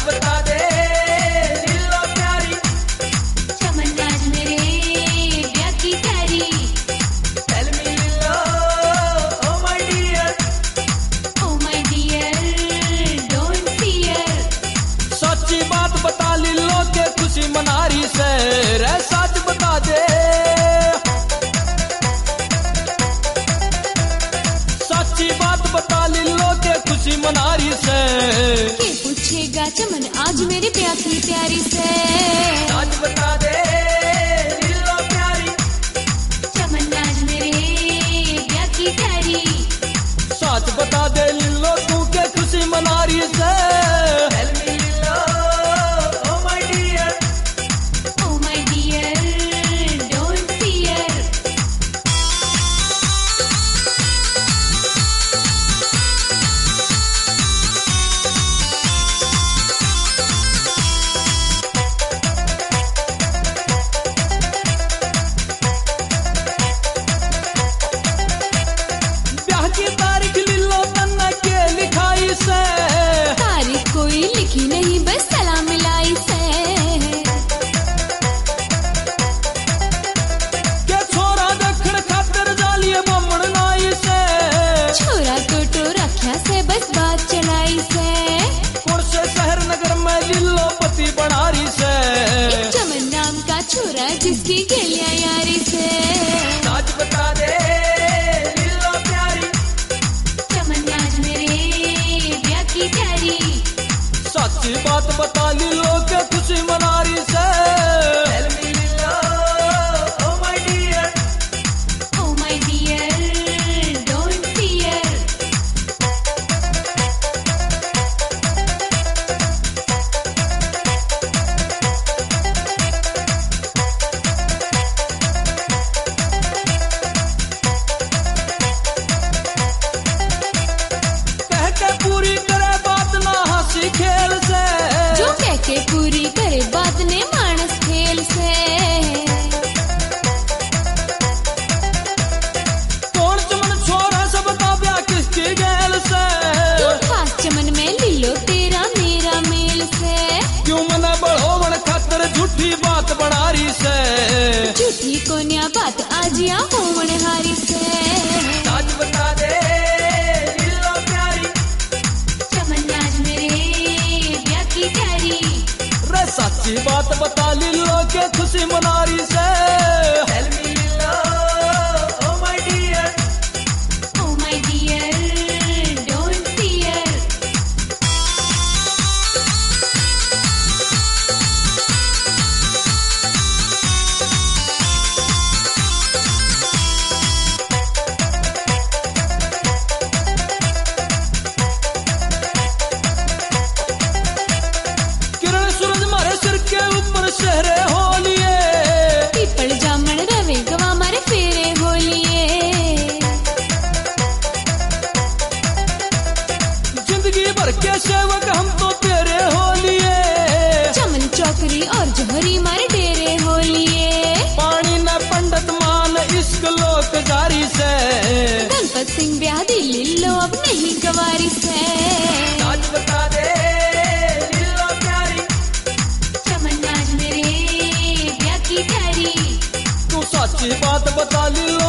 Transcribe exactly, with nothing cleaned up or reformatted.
बता दे लिल्लो प्यारी, चमन आज मेरे ब्याह की तैयारी। Tell me Lillo oh my dear, oh my dear don't fear. सच्ची बात बता लिल्लो के खुशी मनारी से, रे सच बता दे, सच्ची बात बता लिल्लो के खुशी मनारी से। के पूछेगा चमन आज मेरे ब्याह की तैयारी से। सच बता दे लिल्लो प्यारी, चमन आज मेरे ब्याह की तैयारी। सच बता दे लिल्लो तू के खुशी मनारी से। Tell me Lillo oh my dear, oh my dear don't fear. ब्याह की तारीख लिल्लो तन्ने के लिखाई से, तारीख कोई लिखी नहीं बस सलाम मिलाई से। के छोरा दखण खातर जालिए बमण नाई से। छोरा टोटो रख्या से बस बात चलाई से। कौन से शहर नगर में लिल्लो पति बनारी से। एक चमन नाम का छोरा जिसकी गेलिया यारी से। सच बता दे लिल्लो प्यारी, चमन आज मेरे ब्याह की तैयारी। सच्ची बात बता लिल्लो के खुशी मनारी से। Tell me Lillo oh my dear, oh my dear don't fear. कह के पूरी करे बात ना हंसी खेल से। जो कह के पूरी करे बात ने मानस खेल से। कौन चमन छोरा सब बता ब्याह किसकी गैल से। तू खास चमन में लिलो तेरा मेरा मेल से। क्यों मना बढ़ोवण खातर झूठी बात बनारी से। झूठी कोन्या बात आज या होवण हारी से। सच बता दे लिल्लो प्यारी, चमन आज मेरे ब्याह की तैयारी। रे सच्ची बात बता लिल्लो के खुशी मनारी से। Tell me Lillo oh my dear, oh my dear don't fear. किरण सूरज मारे सिर के ऊपर शहरे हो लिए। पीपल जामन रवे गवा मारे फेरे होलिए। जिंदगी भर के सेवक हम तो तेरे हो लिए। चमन चौकरी और जोहरी मारे डेरे होलिए। पानी न पंडित मान इश्क लोक जारी से। गणपत सिंह ब्याह दिल्ली लो अब नहीं गवारी से। सच बता दे लिल्लो प्यारी, चमन आज मेरे ब्याह की तैयारी। तू सच्ची बात बता लिल्लो